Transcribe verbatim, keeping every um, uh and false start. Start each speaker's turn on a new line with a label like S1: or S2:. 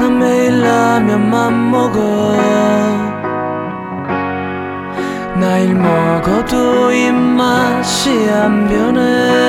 S1: 난 매일 라면만 먹어. 나일 먹어도 입맛이 안 변해.